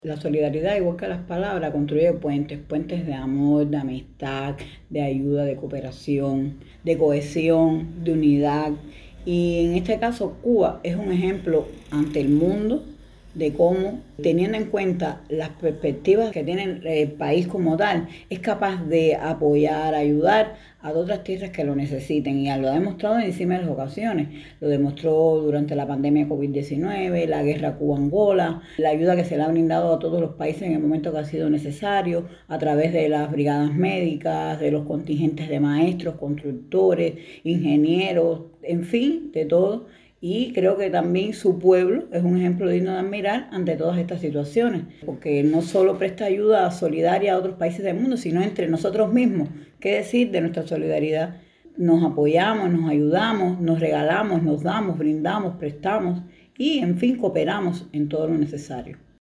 La solidaridad, igual que las palabras, construye puentes, puentes de amor, de amistad, de ayuda, de cooperación, de cohesión, de unidad. Y en este caso, Cuba es un ejemplo ante el mundo de cómo, teniendo en cuenta las perspectivas que tiene el país como tal, es capaz de apoyar, ayudar a otras tierras que lo necesiten. Y lo ha demostrado en distintas ocasiones. Lo demostró durante la pandemia COVID-19, la guerra Cuba-Angola, la ayuda que se le ha brindado a todos los países en el momento que ha sido necesario, a través de las brigadas médicas, de los contingentes de maestros, constructores, ingenieros, en fin, de todo. Y creo que también su pueblo es un ejemplo digno de admirar ante todas estas situaciones, porque no solo presta ayuda solidaria a otros países del mundo, sino entre nosotros mismos. ¿Qué decir de nuestra solidaridad? Nos apoyamos, nos ayudamos, nos regalamos, nos damos, brindamos, prestamos y, en fin, cooperamos en todo lo necesario.